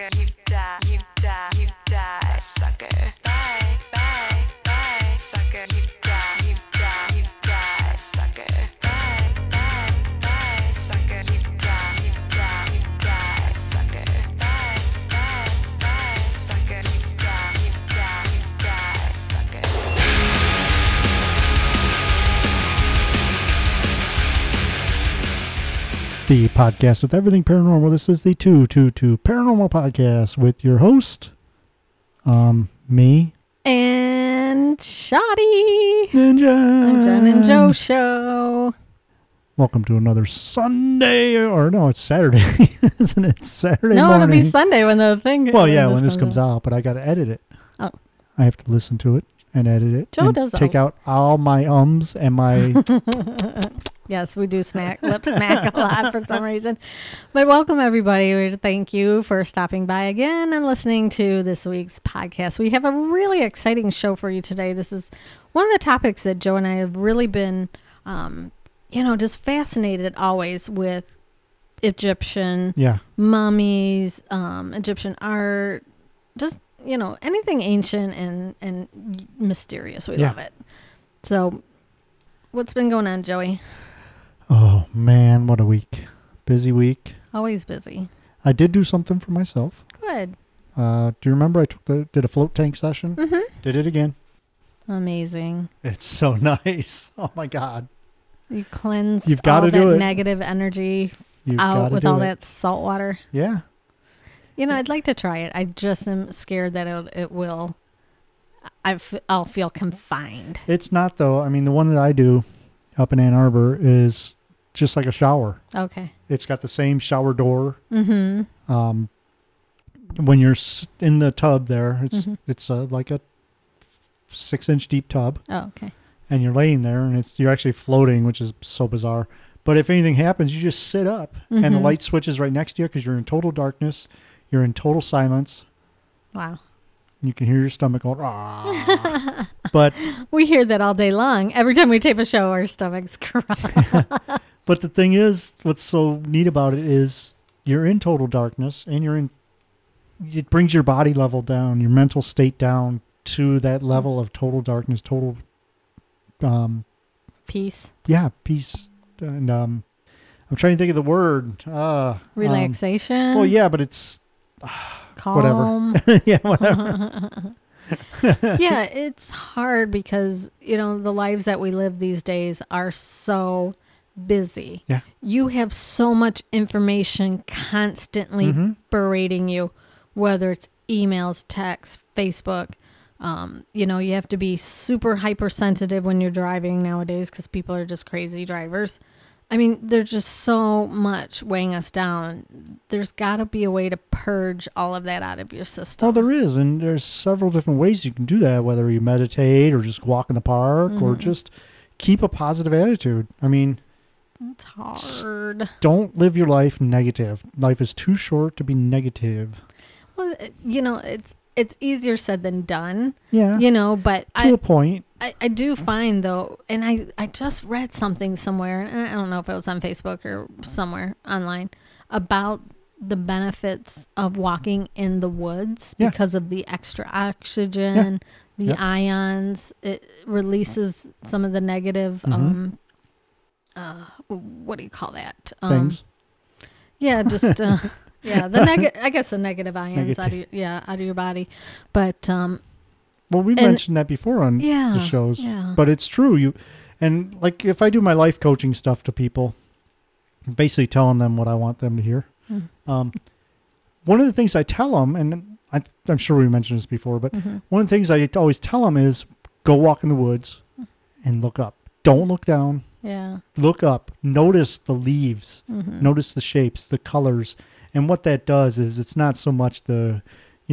sucker, you die, you die, you die, sucker. Bye, bye, bye, sucker, you die, you die, you die, sucker. Bye, bye, bye, sucker, you die, you die, you die, sucker. Bye, bye, bye, sucker, you die, you die, you die, sucker. The podcast with everything paranormal. This is the 222 Paranormal Podcast with your host, me, And Shoddy. and Jen. The Jen and Joe Show. Welcome to another Sunday, or no, it's Saturday, isn't it? Saturday No, morning. it'll be Sunday when the thing. Well, yeah, when this comes out, but I got to edit it. Oh. I have to listen to it and edit it. Joe and does take out all my ums and my. Yes, we do lip smack a lot for some reason. But welcome, everybody. Thank you for stopping by again and listening to this week's podcast. We have a really exciting show for you today. This is one of the topics that Joe and I have really been, just fascinated always with Egyptian Yeah. mummies, Egyptian art, just, anything ancient and mysterious. We Yeah. love it. So what's been going on, Joey? Oh, man, what a week. Busy week. Always busy. I did do something for myself. Good. Do you remember I did a float tank session? Mm-hmm. Did it again. Amazing. It's so nice. Oh my God. You cleansed You've all gotta that do it. negative energy You've out gotta with do all it. that salt water. Yeah. I'd like to try it. I just am scared that it will. I'll feel confined. It's not though. I mean, the one that I do up in Ann Arbor is just like a shower. Okay. It's got the same shower door. Mm-hmm. When you're in the tub there, it's Mm-hmm. like a 6-inch deep tub, Oh, okay. and you're laying there, and you're actually floating, which is so bizarre. But if anything happens, you just sit up, and the Mhm. light switches right next to you because you're in total darkness. You're in total silence. Wow. You can hear your stomach going, "Ah." But We hear that all day long. Every time we tape a show, our stomachs cry. but the thing is, what's so neat about it is you're in total darkness, and it brings your body level down, your mental state down to that level of total darkness, total, Peace. peace. And I'm trying to think of the word. Relaxation. Well, yeah, but it's Calm. whatever. Yeah, whatever. Yeah, it's hard because, the lives that we live these days are so busy. Yeah. You have so much information constantly Mhm. berating you, whether it's emails, texts, Facebook. You have to be super hypersensitive when you're driving nowadays because people are just crazy drivers. I mean, there's just so much weighing us down. There's got to be a way to purge all of that out of your system. Well, there is, and there's several different ways you can do that, whether you meditate or just walk in the park or just keep a positive attitude. I mean, It's hard. don't live your life negative. Life is too short to be negative. Well, it's easier said than done, Yeah, but to a point. I do find though, and I just read something somewhere, and I don't know if it was on Facebook or somewhere online, about the benefits of walking in the woods Yeah. because of the extra oxygen, the Yep. ions. It releases some of the negative, Mhm. what do you call that? Things. Yeah, just I guess the negative ions out of your body, but Well, we mentioned that before on yeah, the shows, yeah. but it's true. And like if I do my life coaching stuff to people, I'm basically telling them what I want them to hear. One of the things I tell them, and I'm sure we mentioned this before, but one of the things I always tell them is go walk in the woods and look up. Don't look down. Yeah. Look up. Notice the leaves. Mm-hmm. Notice the shapes, the colors. And what that does is it's not so much the,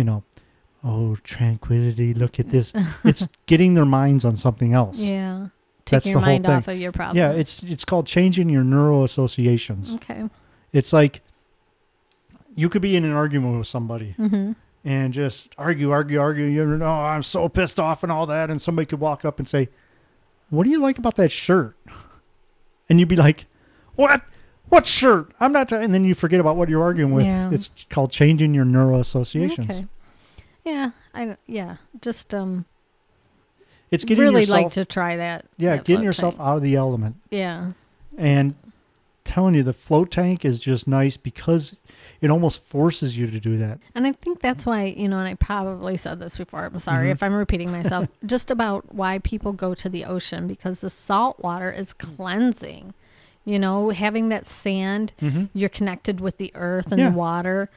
oh, tranquility, look at this. It's getting their minds on something else. Yeah. That's Taking the your whole mind thing. off of your problem. Yeah, it's called changing your neural associations. Okay. It's like you could be in an argument with somebody Mm-hmm. and just argue. I'm so pissed off and all that. And somebody could walk up and say, what do you like about that shirt? And you'd be like, what? What shirt? I'm not. And then you forget about what you're arguing with. Yeah. It's called changing your neuroassociations. Okay. Yeah. Just It's getting really yourself. like to try that. Yeah, that getting float yourself tank. out of the element. Yeah. And telling you, the float tank is just nice because it almost forces you to do that. And I think that's why, and I probably said this before. I'm sorry Mm-hmm. if I'm repeating myself. Just about why people go to the ocean, because the salt water is cleansing. Having that sand, you're connected with the earth and Yeah. the water.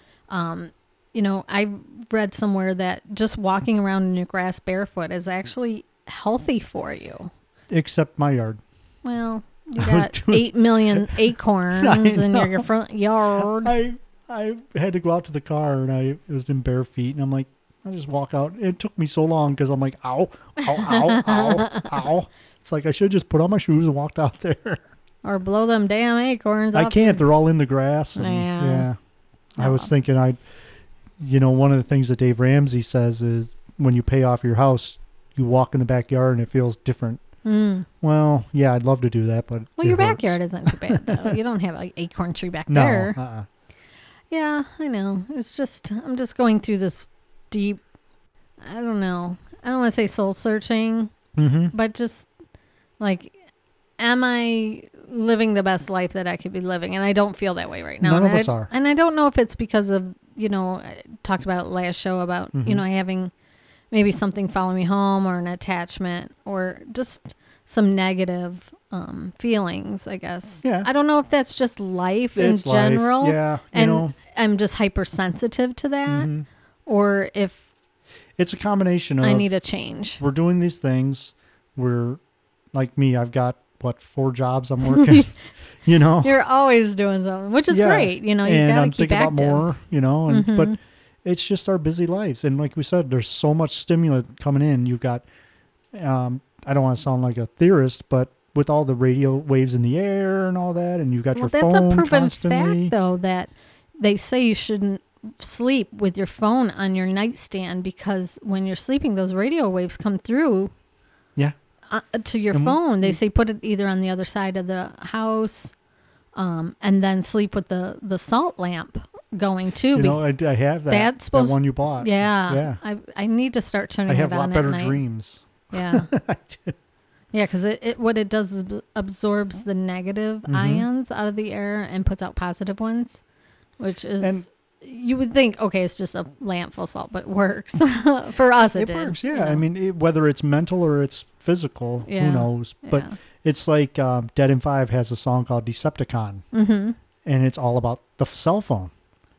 I read somewhere that just walking around in your grass barefoot is actually healthy for you. Except my yard. Well, you I was got doing- 8 million acorns in know. your front yard. I had to go out to the car and it was in bare feet and I'm like, I just walk out. It took me so long because I'm like, ow, ow, ow, ow, ow. It's like I should have just put on my shoes and walked out there. Or blow them damn acorns I off can't. They're all in the grass. And, Yeah. I was thinking one of the things that Dave Ramsey says is when you pay off your house, you walk in the backyard and it feels different. Mm. Well, yeah, I'd love to do that, but Well, it your hurts. backyard isn't too bad, though. You don't have an acorn tree back No, there. Yeah, I know. It's just, I'm just going through this deep, I don't know. I don't want to say soul searching, Mm-hmm. but just like, am I living the best life that I could be living? And I don't feel that way right now. None and of us are. And I don't know if it's because of, I talked about last show about, Mhm. having maybe something follow me home or an attachment or just some negative feelings, I guess. Yeah. I don't know if that's just life It's in life. general. Yeah, And I'm just hypersensitive to that, mhm. or if It's a combination of I need a change. we're doing these things. We're like me. I've got 4 jobs I'm working. You're always doing something, which is Yeah. great. You've and got to I'm keep thinking active. about more. And but Mhm. it's just our busy lives. And like we said, there's so much stimulant coming in. You've got, I don't want to sound like a theorist, but with all the radio waves in the air and all that, and you've got Well, your that's phone a proven constantly. fact, though, that they say you shouldn't sleep with your phone on your nightstand because when you're sleeping, those radio waves come through Yeah. to your And phone. They say put it either on the other side of the house, and then sleep with the salt lamp going too. I have that. That's supposed- that one you bought. Yeah. Yeah. I need to start turning I have it a lot on better at night. dreams. Yeah. I did. Yeah, because what it does is absorbs the negative Mhm. ions out of the air and puts out positive ones, which is, And- you would think, okay, it's just a lamp full of salt, but it works. For us, it did. Works, yeah. you know. I mean, whether it's mental or it's physical, Yeah. who knows? But Yeah. it's like Dead in 5 has a song called Decepticon, Mm-hmm. and it's all about the cell phone.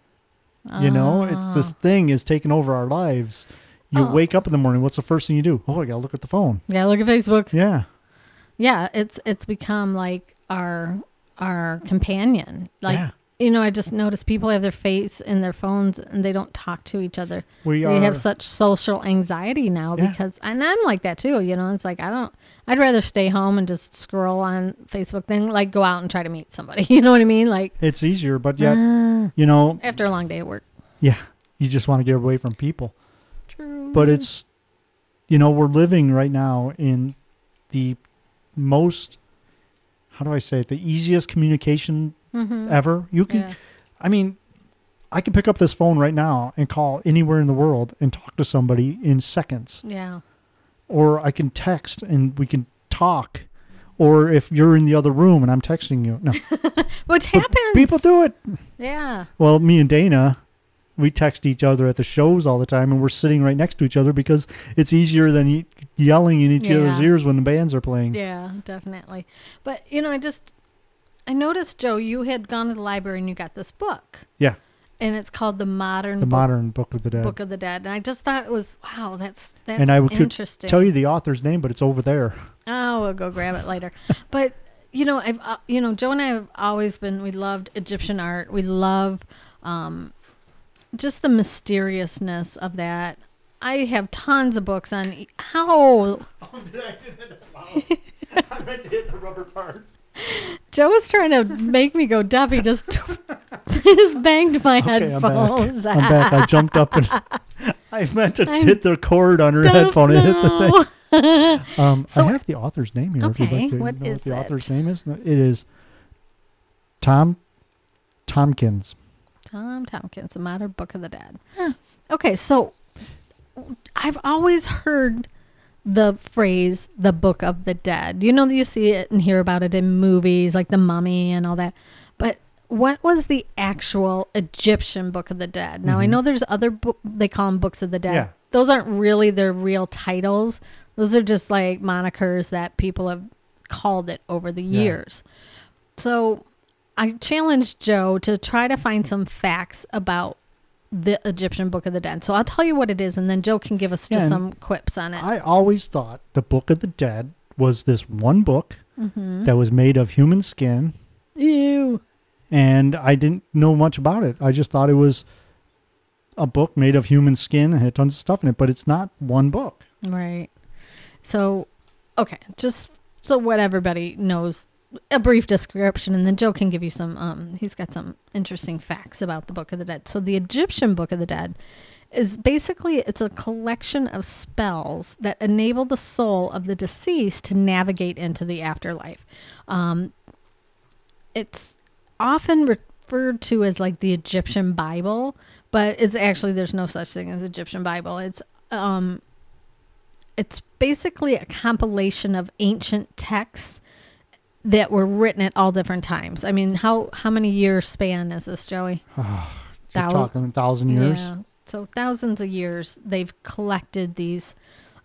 It's this thing is taking over our lives. You Oh. wake up in the morning. What's the first thing you do? Oh, I got to look at the phone. Yeah, look at Facebook. Yeah. Yeah, it's become like our companion. Like, Yeah. I just notice people have their face in their phones and they don't talk to each other. We They are. have such social anxiety now Yeah. because, and I'm like that too, it's like, I'd rather stay home and just scroll on Facebook than like go out and try to meet somebody. You know what I mean? Like, It's easier, but yet, after a long day at work. yeah, you just want to get away from people. True. But it's, we're living right now in the most, how do I say it, the easiest communication ever. You can, Yeah. I mean, I can pick up this phone right now and call anywhere in the world and talk to somebody in seconds. Yeah. Or I can text and we can talk. Or if you're in the other room and I'm texting you. No, Which happens. people do it. Yeah. Well, me and Dana, we text each other at the shows all the time, and we're sitting right next to each other because it's easier than yelling in each other's Yeah. ears when the bands are playing. Yeah, definitely. But, I noticed, Joe, you had gone to the library and you got this book. Yeah, And it's called The Modern Modern Book of the Dead. Book of the Dead. And I just thought it was, wow, that's and I could interesting. tell you the author's name, but it's over there. Oh, we'll go grab it later. But, I've, Joe and I have always we loved Egyptian art. We love just the mysteriousness of that. I have tons of books on how Did I do that? I meant to hit the rubber part. Joe was trying to make me go deaf. He just just banged my Okay, headphones. I'm back. I jumped up and I meant to I'm hit the cord on her headphone and hit the thing. So- I have the author's name here. If you'd Okay, like to what know is what the author's it? name is. It is Tom Tompkins. Tom Tompkins, The Modern Book of the Dead. Okay, so I've always heard the phrase "the Book of the Dead." You know, you see it and hear about it in movies like The Mummy and all that. But what was the actual Egyptian Book of the Dead? Now, I know there's other they call them Books of the Dead. Yeah. Those aren't really their real titles. Those are just like monikers that people have called it over the years. So I challenged Joe to try to find some facts about the Egyptian Book of the Dead. So I'll tell you what it is, and then Joe can give us just some quips on it. I always thought the Book of the Dead was this one book that was made of human skin, Ew. and I didn't know much about it. I just thought it was a book made of human skin and had tons of stuff in it, but it's not one book. Right. So, okay, just so what everybody knows, a brief description, and then Joe can give you some, he's got some interesting facts about the Book of the Dead. So the Egyptian Book of the Dead is basically, it's a collection of spells that enable the soul of the deceased to navigate into the afterlife. It's often referred to as like the Egyptian Bible, but it's actually, there's no such thing as Egyptian Bible. It's basically a compilation of ancient texts that were written at all different times. I mean, how many years span is this, Joey? You're talking 1,000 years. Yeah. So thousands of years they've collected these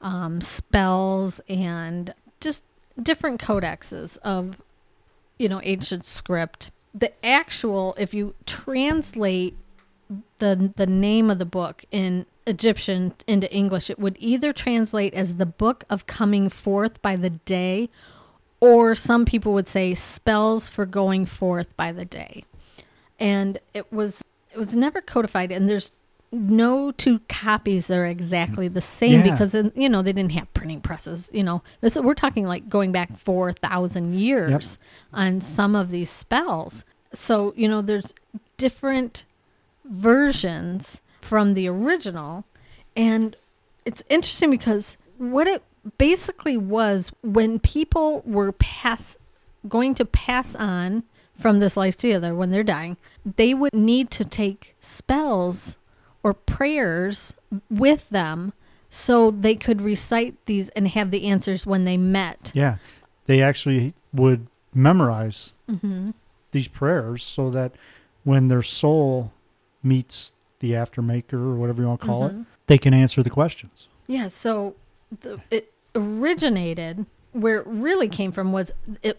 spells and just different codexes of, ancient script. The actual, if you translate the name of the book in Egyptian into English, it would either translate as the Book of Coming Forth by the Day, or some people would say spells for going forth by the day. And it was never codified, and there's no two copies that are exactly the same because they didn't have printing presses. We're talking like going back 4,000 years on some of these spells. So there's different versions from the original, and it's interesting because what it basically was, when people were going to pass on from this life to the other when they're dying, they would need to take spells or prayers with them so they could recite these and have the answers when they met. Yeah. They actually would memorize these prayers so that when their soul meets the aftermaker or whatever you want to call it, they can answer the questions. Yeah, so it originated, where it really came from was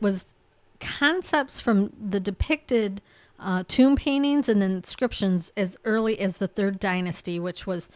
concepts from the depicted tomb paintings and inscriptions as early as the Third Dynasty, which was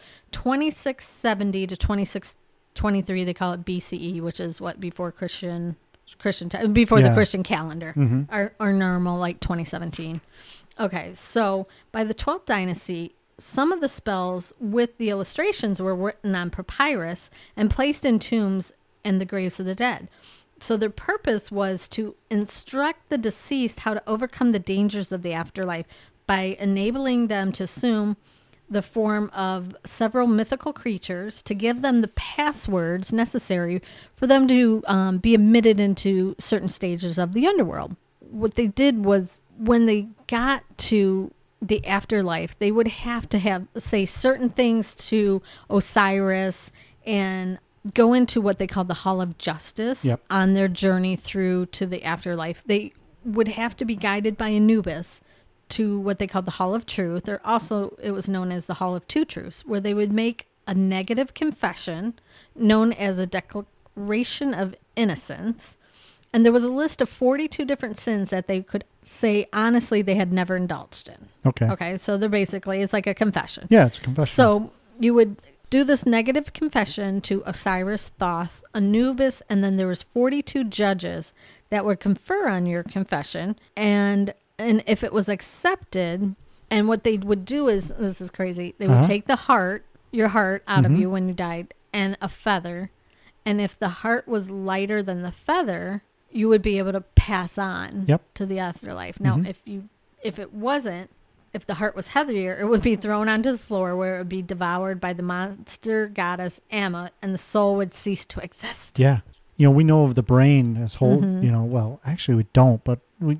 2670 to 2623. They call it BCE, which is before Christian time, before the Christian calendar. Our normal, like 2017. Okay, so by the 12th dynasty, some of the spells with the illustrations were written on papyrus and placed in tombs and the graves of the dead. So their purpose was to instruct the deceased how to overcome the dangers of the afterlife by enabling them to assume the form of several mythical creatures, to give them the passwords necessary for them to be admitted into certain stages of the underworld. What they did was, when they got to the afterlife, they would have to say certain things to Osiris and go into what they call the Hall of Justice on their journey through to the afterlife. They would have to be guided by Anubis to what they called the Hall of Truth, or also it was known as the Hall of Two Truths, where they would make a negative confession known as a declaration of innocence. And there was a list of 42 different sins that they could say honestly they had never indulged in. Okay, so they're basically, it's like a confession. Yeah, it's a confession. So you would do this negative confession to Osiris, Thoth, Anubis, and then there was 42 judges that would confer on your confession. And if it was accepted, and what they would do is, this is crazy, they would take your heart out of you when you died, and a feather. And if the heart was lighter than the feather, you would be able to pass on to the afterlife. Now, if it wasn't, if the heart was heavier, it would be thrown onto the floor, where it would be devoured by the monster goddess Amma, and the soul would cease to exist. Yeah. We know of the brain as whole, well, actually we don't, but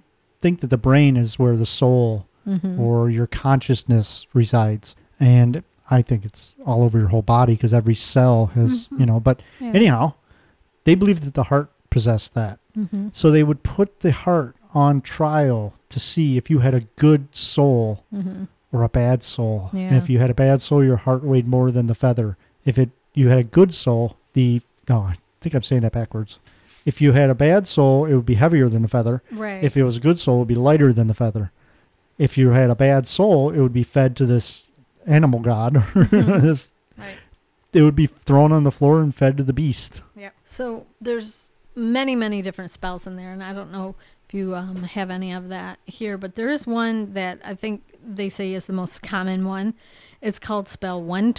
think that the brain is where the soul or your consciousness resides. And I think it's all over your whole body because every cell has, but Yeah. anyhow, they believe that the heart possessed that. So they would put the heart on trial to see if you had a good soul or a bad soul. And Yeah. if you had a bad soul, your heart weighed more than the feather. If you had a good soul, I think I'm saying that backwards. If you had a bad soul, it would be heavier than the feather. Right. If it was a good soul, it would be lighter than the feather. If you had a bad soul, it would be fed to this animal god. Right. It would be thrown on the floor and fed to the beast. Yeah. So there's many, many different spells in there, and I don't know if you have any of that here, but there is one that I think they say is the most common one. It's called spell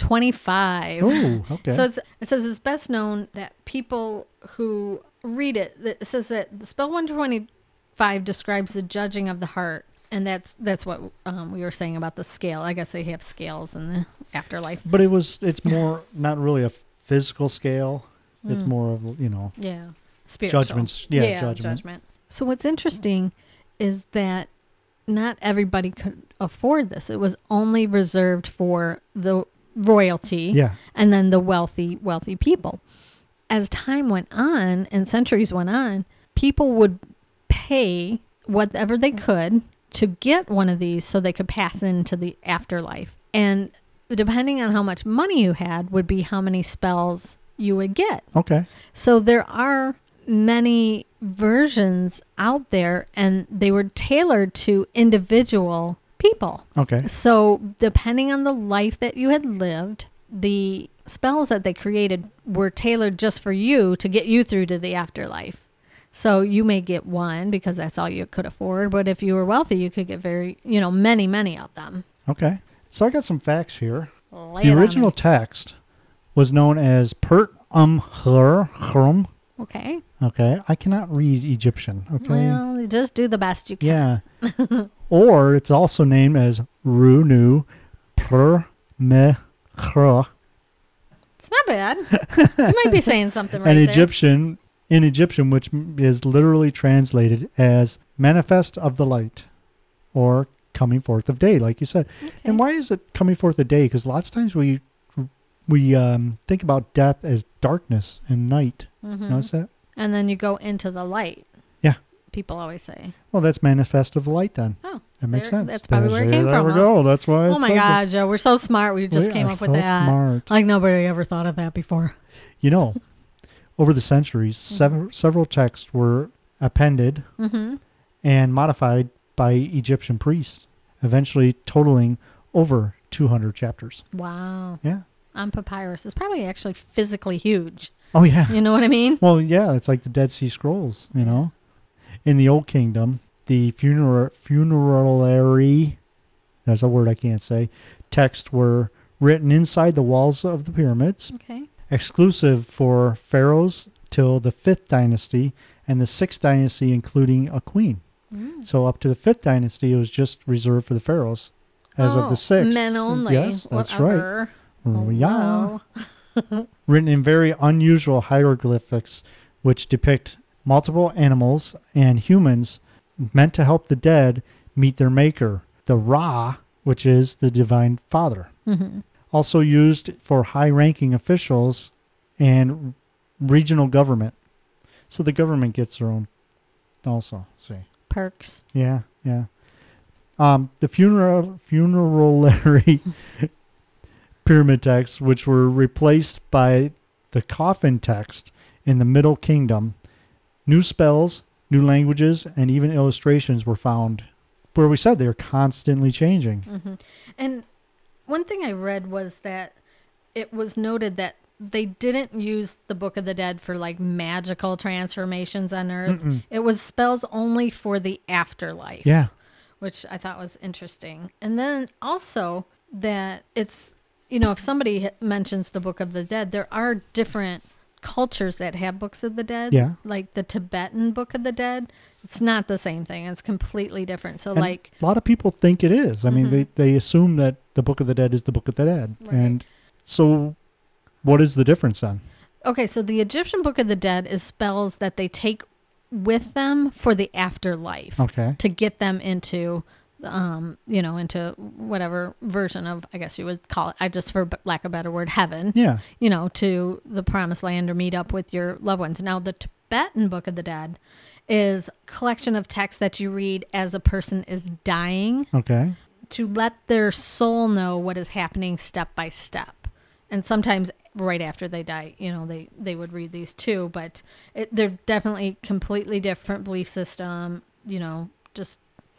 125. Oh, okay. So it says it's best known that people who read it says that the spell 125 describes the judging of the heart, and that's what we were saying about the scale. I guess they have scales in the afterlife. But it's more not really a physical scale. It's more of, Yeah. Spiritual. judgments. Yeah, judgment. So what's interesting is that not everybody could afford this. It was only reserved for the royalty Yeah. and then the wealthy people. As time went on and centuries went on, people would pay whatever they could to get one of these so they could pass into the afterlife. And depending on how much money you had would be how many spells you would get. Okay. So there are many versions out there, and they were tailored to individual people. Okay. So depending on the life that you had lived, the spells that they created were tailored just for you to get you through to the afterlife. So you may get one because that's all you could afford, but if you were wealthy, you could get many, many of them. Okay. So I got some facts here. Lay The it on original me. text was known as Pert Chrum. Okay. Okay. I cannot read Egyptian. Okay. Well, you just do the best you can. Yeah. Or it's also named as Runu Per Me Chra. It's not bad. You might be saying something right An there. Egyptian, which is literally translated as manifest of the light or coming forth of day, like you said. Okay. And why is it coming forth of day? Because lots of times we think about death as darkness and night. Notice that? And then you go into the light. Yeah. People always say. Well, that's manifest of the light then. Oh, That makes there- sense. that's probably where it came there from, we huh? go. That's why. Oh my God, Joe, we're so smart. We just came up with that. Smart. Like nobody ever thought of that before. Over the centuries, several texts were appended and modified by Egyptian priests, eventually totaling over 200 chapters. Wow. Yeah. On papyrus. It's probably actually physically huge. Oh, yeah. You know what I mean? Well, yeah, it's like the Dead Sea Scrolls, In the Old Kingdom, the funerary, there's a word I can't say, texts were written inside the walls of the pyramids, Okay. exclusive for pharaohs till the 5th dynasty and the 6th dynasty, including a queen. So up to the 5th dynasty, it was just reserved for the pharaohs. As of the 6th. Men only. Yes, that's Whatever. right. Oh, Yeah. wow. Written in very unusual hieroglyphics, which depict multiple animals and humans meant to help the dead meet their maker, the Ra, which is the divine father. Also used for high-ranking officials and regional government. So the government gets their own also. See. Perks. Yeah. The funerary pyramid texts, which were replaced by the coffin text in the Middle Kingdom, new spells, new languages, and even illustrations were found. Where we said they were constantly changing. And one thing I read was that it was noted that they didn't use the Book of the Dead for like magical transformations on Earth. It was spells only for the afterlife. Yeah. Which I thought was interesting. And then also that it's, if somebody mentions the Book of the Dead, there are different cultures that have Books of the Dead. Yeah. Like the Tibetan Book of the Dead. It's not the same thing. It's completely different. So And like a lot of people think it is. I mean, they assume that the Book of the Dead is the Book of the Dead. Right. And so what is the difference then? Okay, so the Egyptian Book of the Dead is spells that they take with them for the afterlife. Okay. To get them into, into whatever version of, I guess you would call it, for lack of a better word, heaven. Yeah. To the promised land or meet up with your loved ones. Now, the Tibetan Book of the Dead is a collection of texts that you read as a person is dying Okay. to let their soul know what is happening step by step. And sometimes right after they die, they would read these too, but they're definitely completely different belief system, just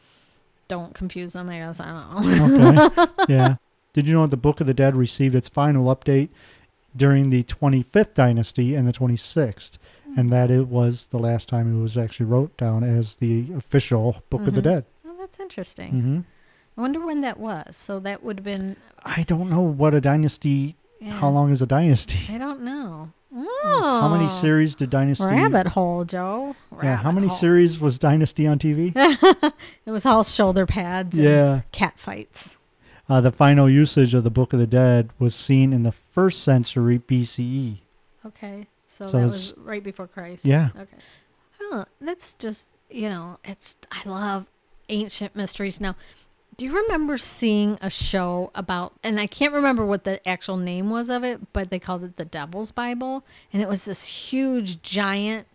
don't confuse them, I guess. I don't know. Okay. Yeah. Did you know the Book of the Dead received its final update during the 25th dynasty and the 26th? And that it was the last time it was actually wrote down as the official Book of the Dead. Oh, that's interesting. Mm-hmm. I wonder when that was. So that would have been... I don't know what a dynasty... Yes. How long is a dynasty? I don't know. Oh. How many series did Dynasty... Rabbit hole, Joe. Yeah, how many hole. series was Dynasty on TV? It was all shoulder pads and Yeah. cat fights. The final usage of the Book of the Dead was seen in the 1st century BCE. Okay. So So that it's- was right before Christ. Yeah. Okay. Oh, that's just, I love ancient mysteries. Now, do you remember seeing a show about, and I can't remember what the actual name was of it, but they called it the Devil's Bible. And it was this huge, giant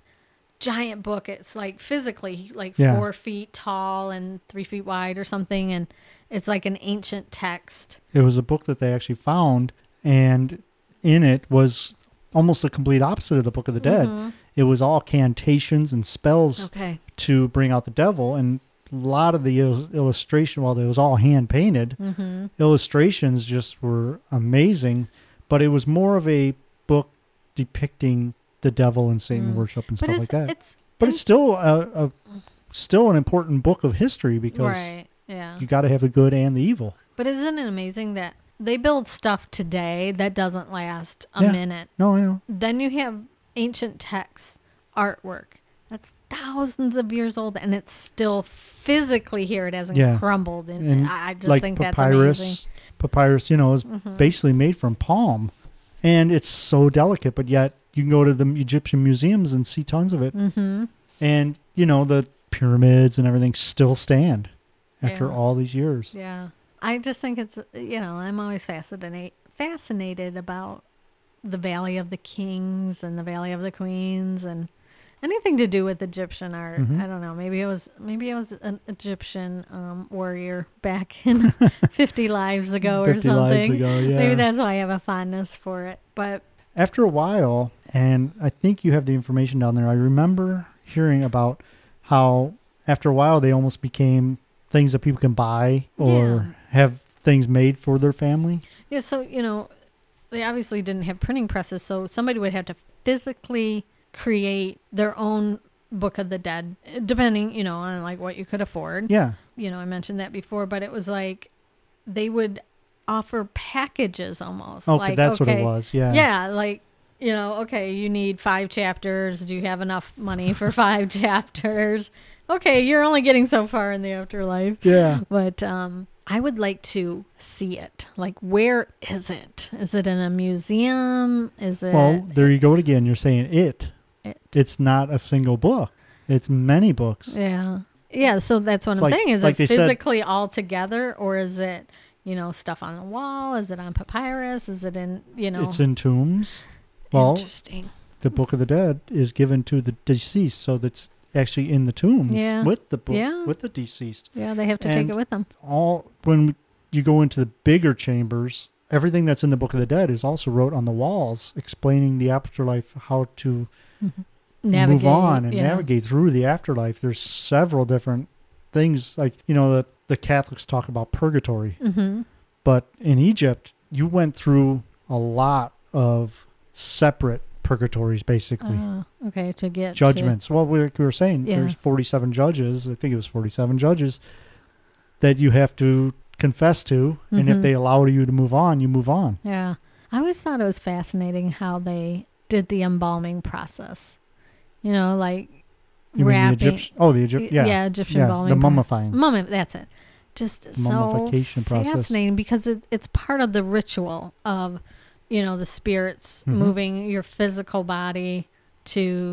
book. It's like physically like Yeah. 4 feet tall and 3 feet wide or something. And it's like an ancient text. It was a book that they actually found, and in it was almost the complete opposite of the Book of the Dead. Mm-hmm. It was all cantations and spells Okay. to bring out the devil, and a lot of the illustration, while it was all hand painted, Mm-hmm. illustrations just were amazing, but it was more of a book depicting the devil and Satan worship and But stuff like that. it's But it's still still an important book of history because right. Yeah. you got to have the good and the evil. But isn't it amazing that they build stuff today that doesn't last a Yeah. minute? No, I know. Then you have ancient texts, artwork that's thousands of years old, and it's still physically here. It hasn't Yeah. crumbled. And And I just like think that's amazing. papyrus, is basically made from palm, and it's so delicate. But yet you can go to the Egyptian museums and see tons of it, Mm-hmm. and the pyramids and everything still stand after Yeah. all these years. Yeah. I just think it's, I'm always fascinated about the Valley of the Kings and the Valley of the Queens and anything to do with Egyptian art. Mhm. I don't know. Maybe it was an Egyptian warrior back in 50 lives ago or 50 lives something. ago, yeah. Maybe that's why I have a fondness for it. But After a while, and I think you have the information down there, I remember hearing about how after a while they almost became things that people can buy or Yeah. have things made for their family. yeah, so, they obviously didn't have printing presses, so somebody would have to physically create their own Book of the Dead, depending, on like what you could afford. Yeah. I mentioned that before, but it was like they would offer packages almost. Okay, like, that's what it was. Yeah. Yeah, like, okay, you need 5 chapters. Do you have enough money for 5 chapters? Okay, you're only getting so far in the afterlife. Yeah. But I would like to see it. Like, where is it? Is it in a museum? Is it? Well, there you go again. You're saying it. It. It's not a single book. It's many books. Yeah. Yeah, so that's what It's I'm like- saying. Is like it they said- physically all together, or is it, stuff on the wall? Is it on papyrus? Is it in, It's in tombs. Well, Interesting. the Book of the Dead is given to the deceased, so that's actually in the tombs Yeah. with the book, Yeah. with the deceased. Yeah, they have to take And it with them. When you go into the bigger chambers, everything that's in the Book of the Dead is also wrote on the walls, explaining the afterlife, how to move on and yeah. navigate through the afterlife. There's several different things, like the Catholics talk about purgatory, Mm-hmm. but in Egypt, you went through a lot of separate purgatories, basically. Okay, to get Judgments. Well, we were saying Yeah. there's 47 judges. I think it was 47 judges that you have to confess to, and if Mhm. they allow you to move on, you move on. Yeah. I always thought it was fascinating how they did the embalming process. Like You mean wrapping. the Egyptian? Oh, the Egyptian. Yeah, Egyptian yeah, embalming. the mummifying. That's it. Just so Mummification process. fascinating because it's part of the ritual of, the spirits Mhm. moving your physical body to,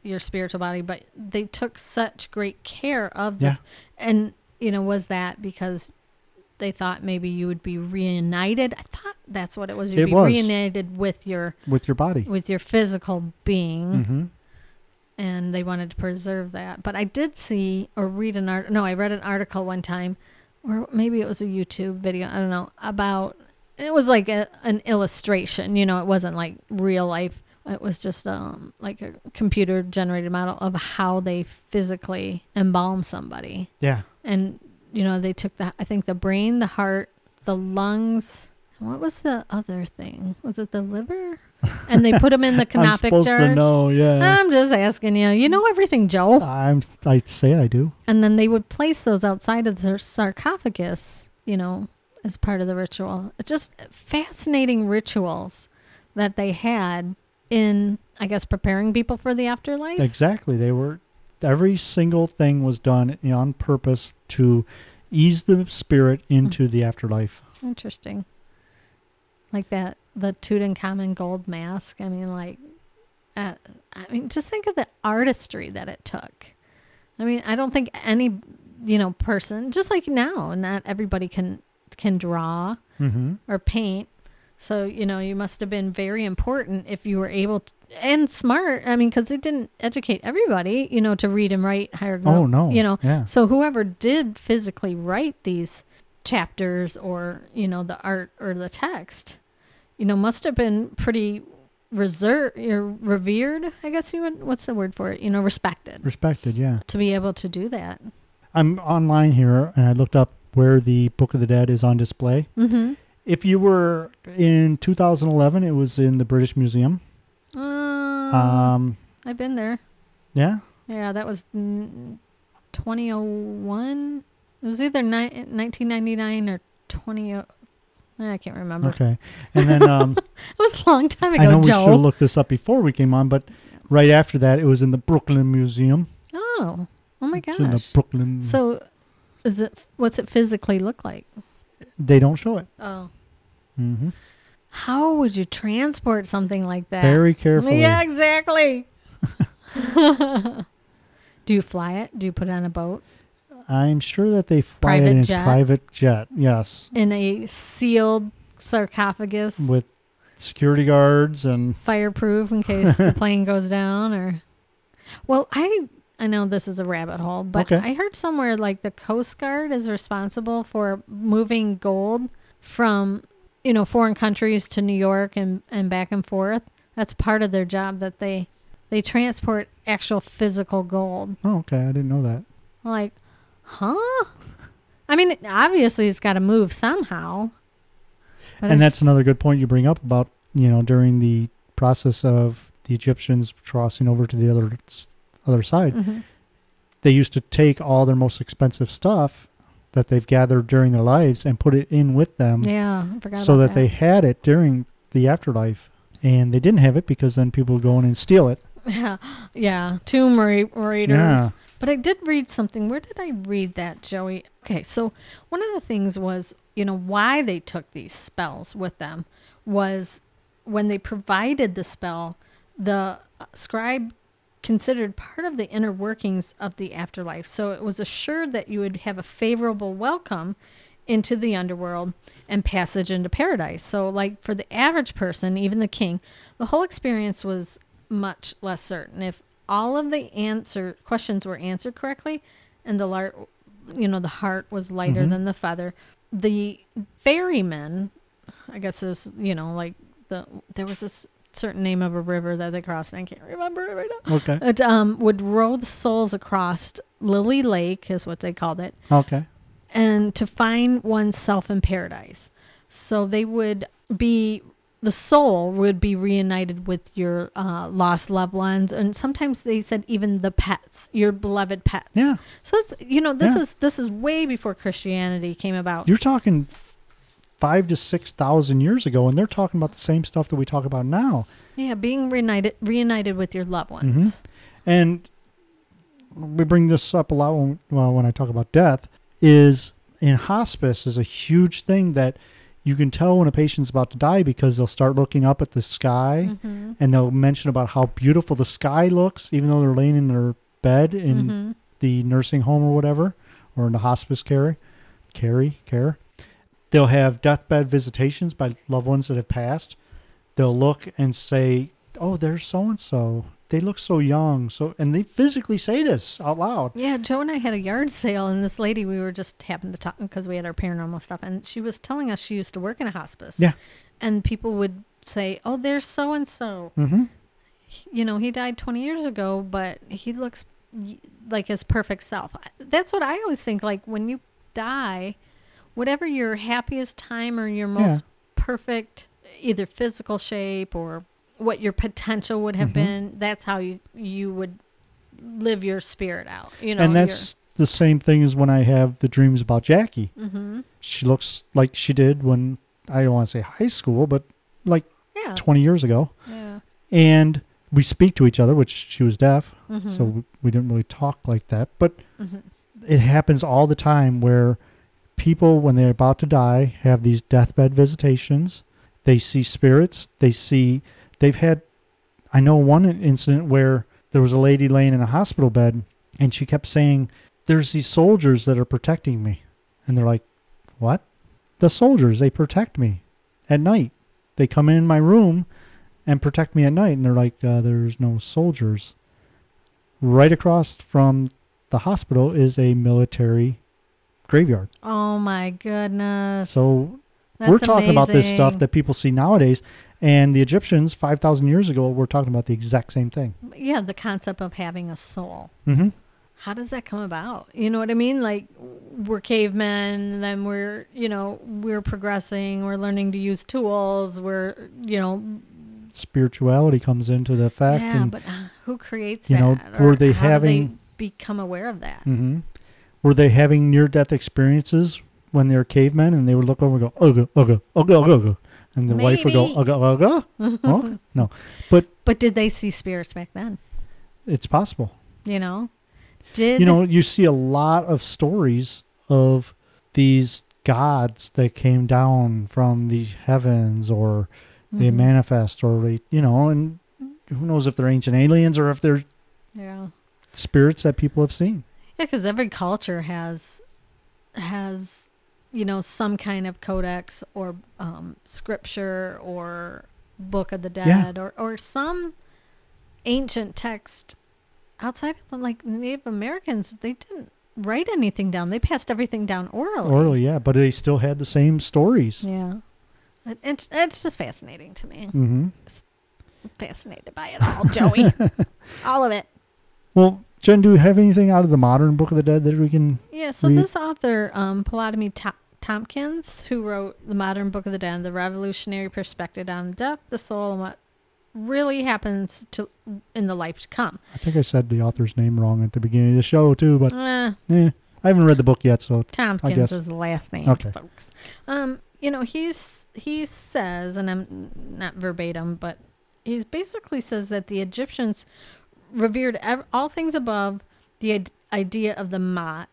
your spiritual body, but they took such great care of Yeah. and was that because they thought maybe you would be reunited? I thought that's what it was. You'd It be was. reunited with your body. physical being. Mm-hmm. And they wanted to preserve that. But I did see or read I read an article one time, or maybe it was a YouTube video, I don't know, about, it was like an illustration, it wasn't like real life. It was just like a computer generated model of how they physically embalm somebody. Yeah. And, they took I think the brain, the heart, the lungs. What was the other thing? Was it the liver? And they put them in the canopic I'm supposed jars. to know, yeah. I'm just asking you. You know everything, Joe. I'd say I do. And then they would place those outside of their sarcophagus, as part of the ritual. It's just fascinating rituals that they had in, I guess, preparing people for the afterlife. Exactly. Every single thing was done on purpose to ease the spirit into the afterlife. Interesting. Like the Tutankhamun gold mask. I mean, just think of the artistry that it took. I mean, I don't think any, person, just like now, not everybody can draw or paint. So, you must have been very important if you were able to, and smart. I mean, because they didn't educate everybody, to read and write hieroglyphs. Oh, no. Yeah. So whoever did physically write these chapters or, the art or the text, must have been pretty revered, I guess what's the word for it? Respected. Respected, yeah. To be able to do that. I'm online here, and I looked up where the Book of the Dead is on display. Mm-hmm. If you were in 2011, it was in the British Museum. I've been there. Yeah? Yeah, that was 2001. It was either 1999 or 20. I can't remember. Okay. And then It was a long time ago, I know we Joe. should have looked this up before we came on, but right after that, it was in the Brooklyn Museum. Oh my It's in the gosh. Brooklyn. So, what's it physically look like? They don't show it. Oh. Mm-hmm. How would you transport something like that? Very carefully. Yeah, exactly. Do you fly it? Do you put it on a boat? I'm sure that they fly Private it in jet? private jet. Yes. In a sealed sarcophagus? With security guards and... Fireproof in case the plane goes down? Or, well, I know this is a rabbit hole, but Okay. I heard somewhere like the Coast Guard is responsible for moving gold from, foreign countries to New York and back and forth. That's part of their job, that they transport actual physical gold. Oh, okay. I didn't know that. Like, huh? I mean, obviously it's got to move somehow. But And that's another good point you bring up about, during the process of the Egyptians crossing over to the other side, Mm-hmm. they used to take all their most expensive stuff that they've gathered during their lives and put it in with them. Yeah, I forgot so about that they had it during the afterlife. And they didn't have it because then people would go in and steal it. Yeah, tomb raiders. Yeah. But I did read something. Where did I read that, Joey? Okay, so one of the things was, why they took these spells with them was when they provided the spell, the scribe considered part of the inner workings of the afterlife. So it was assured that you would have a favorable welcome into the underworld and passage into paradise. So like for the average person, even the king, the whole experience was much less certain. If all of the questions were answered correctly and the heart was lighter Mm-hmm. than the feather, the ferryman, I guess is, there was this certain name of a river that they crossed, and I can't remember it right now. Okay. It would row the souls across Lily Lake, is what they called it, Okay. and to find oneself in paradise. So the soul would be reunited with your lost loved ones, and sometimes they said even the pets, your beloved pets. Yeah. So it's this is way before Christianity came about. You're talking 5,000 to 6,000 years ago, and they're talking about the same stuff that we talk about now. Yeah, being reunited with your loved ones. And we bring this up a lot when I talk about death, is in hospice is a huge thing that you can tell when a patient's about to die because they'll start looking up at the sky and they'll mention about how beautiful the sky looks, even though they're laying in their bed in the nursing home or whatever, or in the hospice care. They'll have deathbed visitations by loved ones that have passed. They'll look and say, oh, there's so-and-so. They look so young. And they physically say this out loud. Yeah, Joe and I had a yard sale, and this lady, we were just happened to talk because we had our paranormal stuff, and she was telling us she used to work in a hospice. Yeah. And people would say, oh, there's so-and-so. He died 20 years ago, but he looks like his perfect self. That's what I always think. Like, when you die, whatever your happiest time or your most perfect either physical shape or what your potential would have been, that's how you would live your spirit out. And that's the same thing as when I have the dreams about Jackie. She looks like she did when, I don't want to say high school, but like 20 years ago. Yeah. And we speak to each other, which she was deaf, so we didn't really talk like that. But it happens all the time where people, when they're about to die, have these deathbed visitations. They see spirits. They've had, I know one incident where there was a lady laying in a hospital bed and she kept saying, there's these soldiers that are protecting me. And they're like, what? The soldiers, they protect me at night. They come in my room and protect me at night. And they're like, there's no soldiers. Right across from the hospital is a military graveyard. Oh my goodness. So that's we're talking about this amazing. stuff that people see nowadays. And the Egyptians, 5,000 years ago, were talking about the exact same thing. Yeah, the concept of having a soul. Mm-hmm. How does that come about? You know what I mean? Like, we're cavemen, then we're progressing, we're learning to use tools, Spirituality comes into the fact. Yeah, and, but who creates you know, that? were they how having- do they become aware of that? Mm-hmm. Were they having near-death experiences when they were cavemen and they would look over and go, ugga, ugga, ugga, ugga, ugga. And the wife would go, Maybe. ugga, ugga? Oh, no. But But did they see spirits back then? it's possible. You know? You see a lot of stories of these gods that came down from the heavens or they manifest or they, and who knows if they're ancient aliens or if they're Yeah. spirits that people have seen. Yeah, because every culture has some kind of codex or scripture or book of the dead or some ancient text. Outside of like Native Americans, they didn't write anything down. They passed everything down orally. Orally, yeah, but they still had the same stories. Yeah. It's just fascinating to me. Mm-hmm. Fascinated by it all, Joey. All of it. Well, Jen, do you have anything out of the modern Book of the Dead that we can... Yeah, so read? this author, Ptolemy Tompkins, who wrote the modern Book of the Dead, the revolutionary perspective on death, the soul, and what really happens in the life to come. I think I said the author's name wrong at the beginning of the show, too, but I haven't read the book yet, so Tompkins is the last name, Okay. folks. He says, and I'm not verbatim, but he basically says that the Egyptians revered all things above the idea of the Ma'at,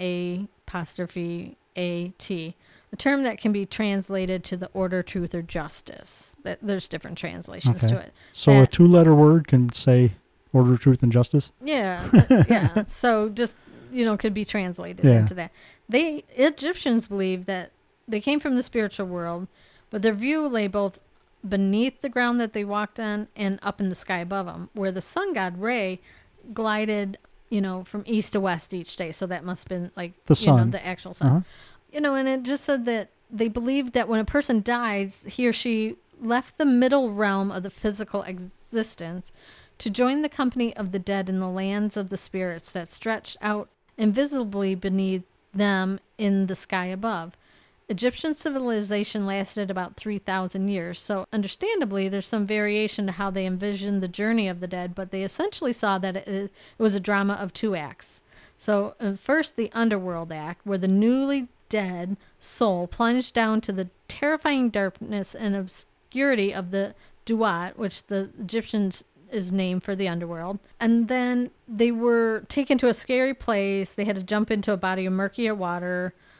M-A'-A-T, a term that can be translated to the order, truth, or justice. There's different translations to it. So a two-letter word can say order, truth, and justice? Yeah, yeah. So just, could be translated into that. The Egyptians believed that they came from the spiritual world, but their view lay both beneath the ground that they walked on and up in the sky above them, where the sun god Re glided, from east to west each day. So that must have been like The sun. The actual sun. And it just said that they believed that when a person dies, he or she left the middle realm of the physical existence to join the company of the dead in the lands of the spirits that stretched out invisibly beneath them in the sky above. Egyptian civilization lasted about 3,000 years, so understandably there's some variation to how they envisioned the journey of the dead, but they essentially saw that it was a drama of two acts. So first, the underworld act, where the newly dead soul plunged down to the terrifying darkness and obscurity of the Duat, which the Egyptians is named for the underworld. And then they were taken to a scary place. They had to jump into a body of murkier water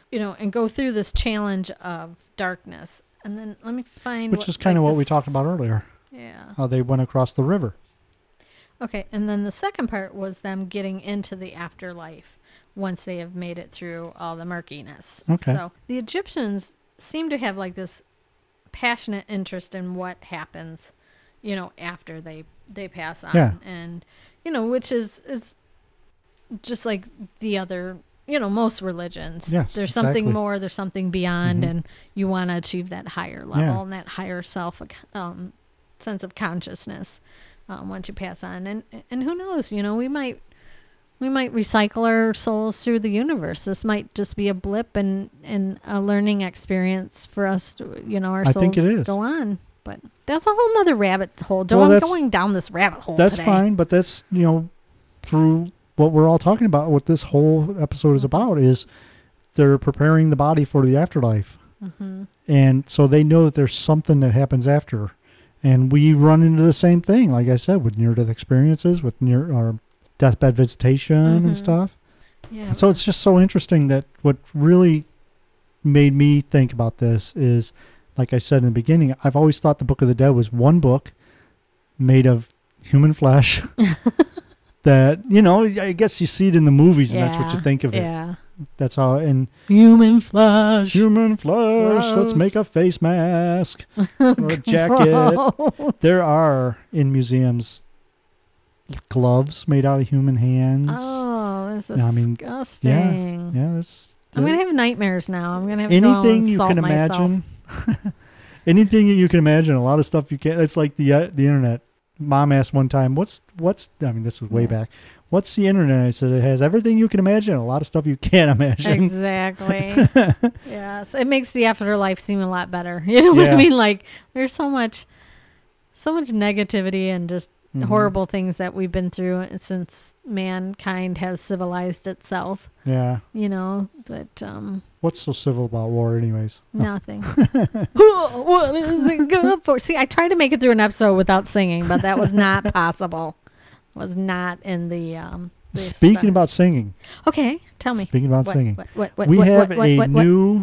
and go through this challenge of darkness. And then let me find Which is kind of what we talked about earlier. Yeah. How they went across the river. Okay, and then the second part was them getting into the afterlife once they have made it through all the murkiness. Okay. So the Egyptians seem to have like this passionate interest in what happens, after they pass on. Yeah. And, which is just like the other, most religions. Yes, there's something exactly. more, there's something beyond, Mhm. and you want to achieve that higher level Yeah. and that higher self sense of consciousness once you pass on. And who knows, we might recycle our souls through the universe. This might just be a blip and a learning experience for us to, our I souls think it is. go on. But that's a whole nother rabbit hole. Joe, Well, I'm that's- going down this rabbit hole That's today. fine, but that's, through what we're all talking about, what this whole episode is about is they're preparing the body for the afterlife. Mm-hmm. And so they know that there's something that happens after. And we run into the same thing, like I said, with near-death experiences, with our deathbed visitation Mhm. and stuff. Yeah. So it's just so interesting that what really made me think about this is, like I said in the beginning, I've always thought the Book of the Dead was one book made of human flesh that, I guess you see it in the movies and that's what you think of it. Yeah. That's how, and Human flesh. human flesh, let's make a face mask or a jacket. There are, in museums, gloves made out of human hands. Oh, that's I mean, disgusting. Yeah, that's... I'm going to have nightmares now. I'm going to have to go anything and you salt can myself. imagine. Anything you can imagine. A lot of stuff you can't. It's like the internet. Mom asked one time, "What's?" I mean, this was way Yeah. back. What's the internet? I said it has everything you can imagine. A lot of stuff you can't imagine. Exactly. Yes, it makes the afterlife seem a lot better. You know what I Yeah. mean? Like there's so much negativity and just Mhm. horrible things that we've been through since mankind has civilized itself. Yeah. But What's so civil about war, anyways? nothing. What is it good for? See, I tried to make it through an episode without singing, but that was not possible. Was not in the Speaking about stars. singing. Okay, tell me. Speaking about What, singing. What, We have what, a what? new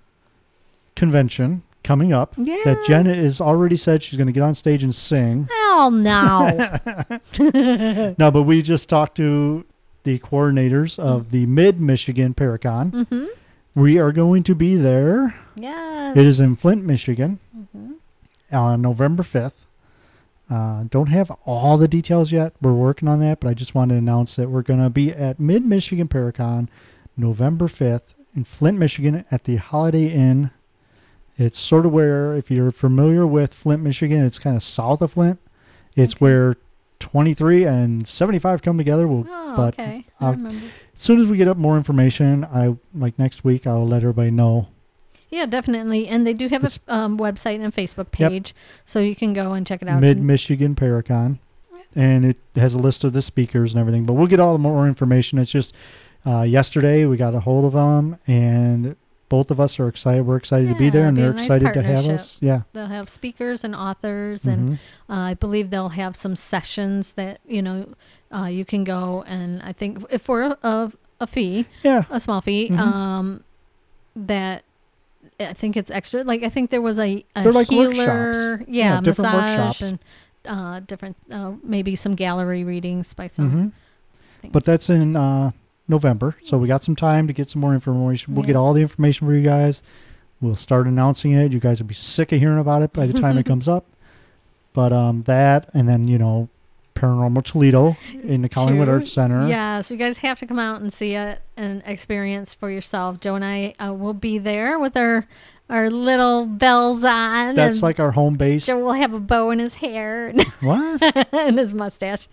convention coming up that Jenna is already said she's going to get on stage and sing. Hell no. No, but we just talked to the coordinators of the Mid-Michigan Paracon. Mm-hmm. We are going to be there. Yes. It is in Flint, Michigan Mm-hmm. on November 5th. Don't have all the details yet. We're working on that, but I just wanted to announce that we're going to be at Mid-Michigan Paracon November 5th in Flint, Michigan at the Holiday Inn. It's sort of where, if you're familiar with Flint, Michigan, it's kind of south of Flint. It's Okay. where 23 and 75 come together. Oh, but okay. I I'll- remember. as soon as we get up more information, next week, I'll let everybody know. Yeah, definitely. And they do have This- a website and a Facebook Yep. page, so you can go and check it out. Mid-Michigan Paracon. And it has a list of the speakers and everything. But we'll get all the more information. It's just yesterday we got a hold of them, and both of us are excited. We're excited to be Yeah, there, and it'd be they're a nice excited to have partnership. us. Yeah. They'll have speakers and authors, and Mhm. I believe they'll have some sessions that you can go, and I think if for a fee, Yeah. a small fee, Mhm. that I think it's extra. Like I think there was a They're like healer, workshops. yeah, Yeah, different massage workshops. and different maybe some gallery readings by some Mhm. things. But that's in November, so we got some time to get some more information. We'll get Yeah. all the information for you guys. We'll start announcing it. You guys will be sick of hearing about it by the time it comes up. But that, and then Paranormal Toledo in the Collingwood True. Arts Center. Yeah, so you guys have to come out and see it and experience for yourself. Joe and I will be there with our little bells on. That's and like our home base. Joe will have a bow in his hair What? and his mustache.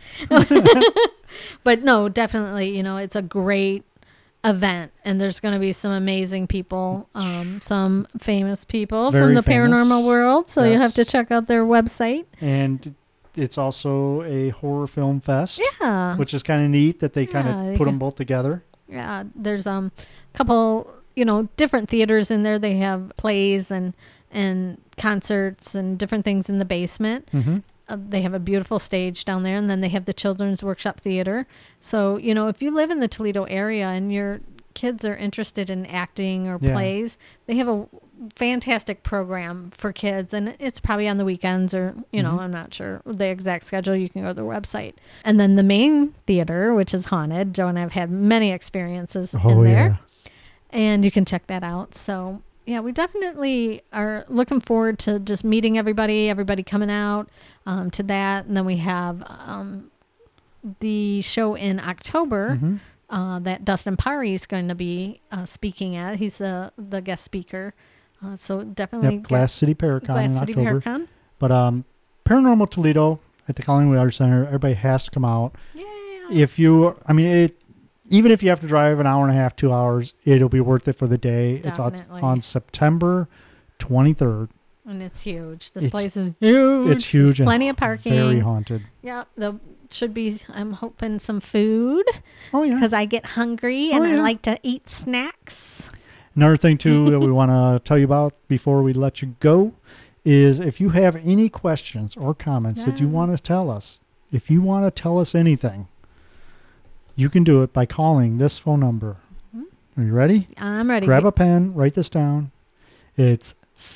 But no, definitely, it's a great event, and there's going to be some amazing people, some famous people Very from the famous. paranormal world. So you'll have to Yes. check out their website. And it's also a horror film fest, Yeah. which is kind of neat that they kind Yeah, of they put can- them both together. Yeah, there's a couple, different theaters in there. They have plays and concerts and different things in the basement. Mm-hmm. They have a beautiful stage down there, and then they have the Children's Workshop Theater. So, if you live in the Toledo area and you're kids are interested in acting or Yeah. plays, they have a fantastic program for kids, and it's probably on the weekends or, you know, Mhm. I'm not sure the exact schedule. You can go to their website. And then the main theater, which is haunted. Joe and I have had many experiences in there, and you can check that out. So yeah, we definitely are looking forward to just meeting everybody coming out to that. And then we have the show in October that Dustin Pari is going to be speaking at. He's the guest speaker. So definitely Yep, Glass City Paracon Glass in City October. Paracon. But Paranormal Toledo at the Collingwood Arts Center, everybody has to come out. Yeah. If you, I mean, even if you have to drive an hour and a half, 2 hours, it'll be worth it for the day. Definitely. It's on September 23rd. And it's huge. This It's- place is huge. It's huge. There's and plenty of parking. Very haunted. Yeah, there should be, I'm hoping, some food Oh, yeah. because I get hungry and Oh, I yeah. like to eat snacks. Another thing, too, that we want to tell you about before we let you go is if you have any questions or comments that you want to tell us, if you want to tell us anything, you can do it by calling this phone number. Are you ready? I'm ready. Grab a pen, write this down. It's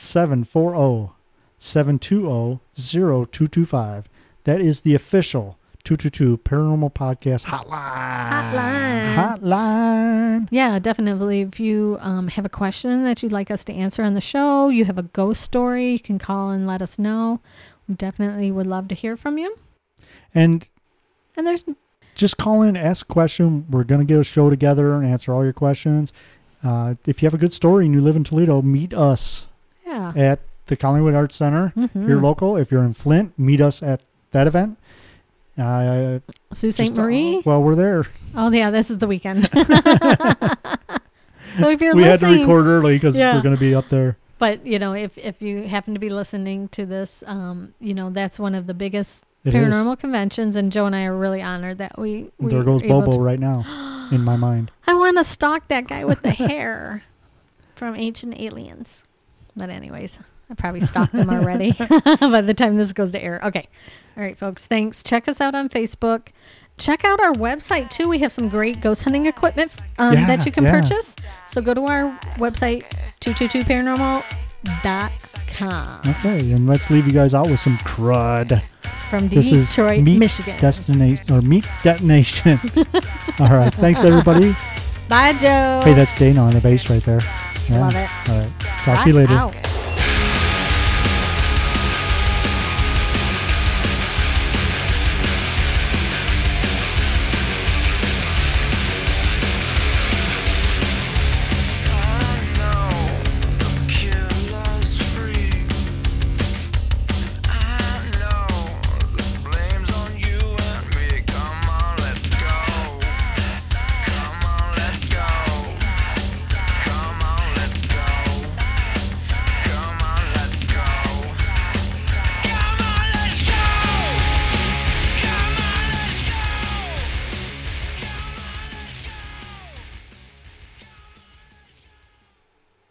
740-720-0225. That is the official 222 Paranormal Podcast hotline. Yeah, definitely. If you have a question that you'd like us to answer on the show, you have a ghost story, you can call and let us know. We definitely would love to hear from you. And And there's, just call in, ask a question. We're going to get a show together and answer all your questions. If you have a good story and you live in Toledo, meet us yeah. at the Collingwood Arts Center. Mhm. If you're local. If you're in Flint, meet us at that event. Sault Ste. Marie. Well, we're there. Oh, yeah, this is the weekend. So if you're We had to listening, record early because Yeah. we're going to be up there. but you know, if you happen to be listening to this, you know, that's one of the biggest It paranormal conventions, and Joe and I are really honored that we There goes were able Bobo to- right now in my mind. I want to stalk that guy with the hair from Ancient Aliens. But anyways, I probably stalked him already by the time this goes to air. Okay. All right, folks. Thanks. Check us out on Facebook. Check out our website, too. We have some great ghost hunting equipment that you can purchase. So go to our website, 222paranormal.com. Okay, and let's leave you guys out with some crud. From This is Detroit, Meat Michigan. Destination or Meat Detonation. All right, thanks everybody. Bye, Joe. Hey, that's Dana on the bass right there. Yeah. Love it. All right, talk to you Lights later. out.